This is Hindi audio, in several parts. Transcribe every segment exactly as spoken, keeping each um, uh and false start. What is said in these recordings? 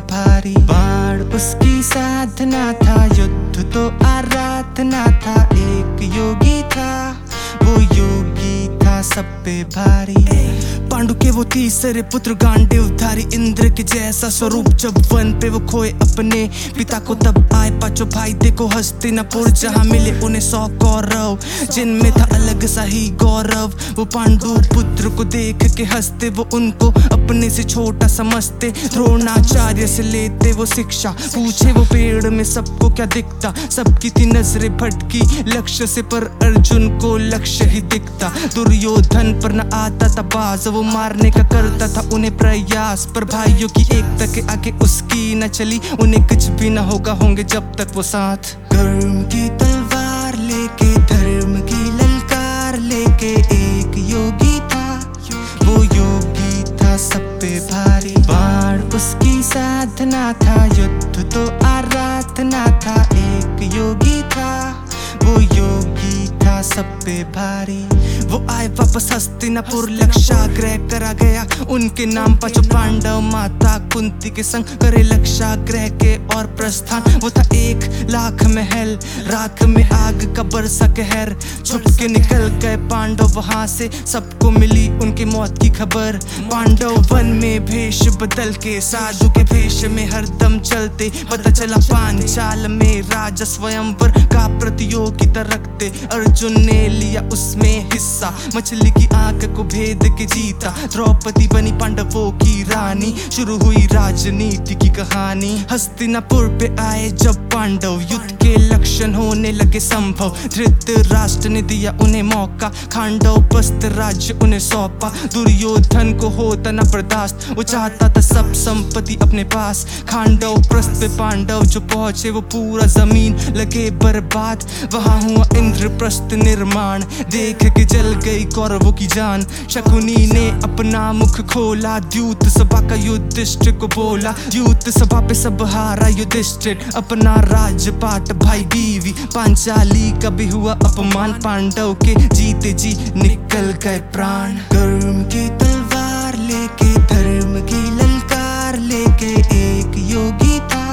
भारी। बाण उसकी साधना था, युद्ध तो आराधना था। एक योगी था, वो योगी था सब पे भारी। पांडु के वो तीसरे पुत्र गांडीवधारी, इंद्र के जैसा स्वरूप जब वन पे वो खोए अपने पिता को, तब आए पांचों भाई देखो हस्तिनापुर, जहाँ मिले उन्हें सौ कौरव, जिनमें था अलग सा ही गौरव। वो पांडु पुत्र को देख के हंसते, वो उनको अपने से छोटा समझते। द्रोणाचार्य से लेते वो शिक्षा, पूछे वो पेड़ में सबको क्या दिखता। सबकी थी नजरें भटकी लक्ष्य से, पर अर्जुन को लक्ष्य ही दिखता। दुर्योधन पर न आता था बाज, वो मारने का करता था उन्हें प्रयास, पर भाइयों की एकता के आगे उसकी न चली। उन्हें कुछ भी न होगा होंगे जब तक वो साथ। कर्म की तलवार लेके, धर्म की ललकार लेके, एक योगी था, वो योगी था सब पे भारी। बाण उसकी साधना था, युद्ध तो आराधना था। एक योगी था, वो योगी था सब पे भारी। वो आए वापस हस्तिनापुर, लक्षाग्रह करा गया उनके नाम पांचों पांडव। माता कुंती के संग करे लक्षाग्रह के और प्रस्थान। वो था एक लाख महल, राख में आग का बरसा कहर। छुप के निकल गए पांडव वहां से, सबको मिली उनकी मौत की खबर। पांडव वन में भेष बदल के, साधु के भेष में हरदम चलते। पता चला पांचाल में राजा स्वयंवर का प्रतियोगिता रखते। अर्जुन ने लिया उसमें हिस्सा, मछली की आंख को भेद के जीता। द्रौपदी बनी पांडवों की रानी, शुरू हुई राजनीति की कहानी। हस्तिनापुर पे आए जब पांडव, युद्ध के लक्षण होने लगे संभव। धृतराष्ट्र ने दिया उन्हें मौका, खांडव पस्त राज्य उन्हें सौंपा। दुर्योधन को होता न बर्दाश्त, वो चाहता था सब संपत्ति अपने पास। खांडव प्रस्थ पे पांडव जो पहुंचे, वो पूरा जमीन लगे बर्बाद। वहां हुआ इंद्रप्रस्थ निर्माण, देख के जल गई कौरवों की जान। शकुनी ने अपना मुख खोला, द्यूत सभा का युधिष्ठिर को बोला। द्यूत सभा पे सब हारा युधिष्ठिर, अपना राजपाट भाई बीवी पांचाली का भी हुआ अपमान। पांडव के जीते जी निकल गए प्राण। कर्म की तलवार लेके, धर्म की ललकार लेके, एक योगी था,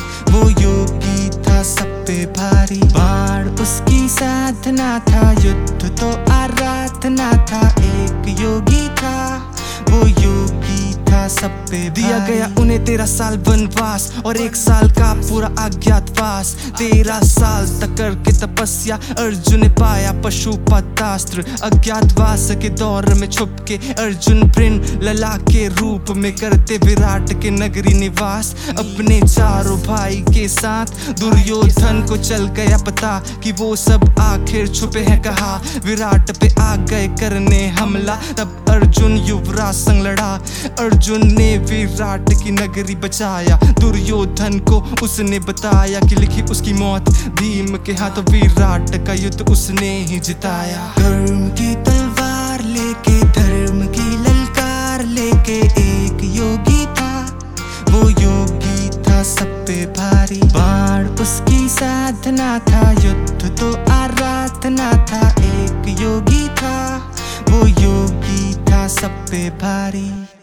वो योगी था सब पे भारी। बाण उसकी साधना था, युद्ध तो आराधना था। एक योगी था, वो योगी था सब पे दिया गया उन्हें तेरह साल वनवास, और एक साल का पूरा अज्ञातवास। तेरह साल तक करके तपस्या अर्जुन ने पाया पशुपतास्त्र। अज्ञातवास के दौर में छुप के अर्जुन प्रिन लला के रूप में करते विराट के नगरी निवास। अपने चारों भाई के साथ दुर्योधन को चल गया पता कि वो सब आखिर छुपे हैं कहा। विराट पे आ गए करने हमला, तब अर्जुन युवराज संग लड़ा। अर्जुन ने विराट की नगरी बचाया, दुर्योधन को उसने बताया कि लिखी उसकी मौत भीम के हाथों। विराट का युद्ध उसने ही जिताया। कर्म की तलवार लेके, धर्म की ललकार लेके, एक योगी था, वो योगी था सब पे भारी। बाण उसकी साधना था, युद्ध तो आराधना था। एक योगी था, वो योगी था सब पे भारी।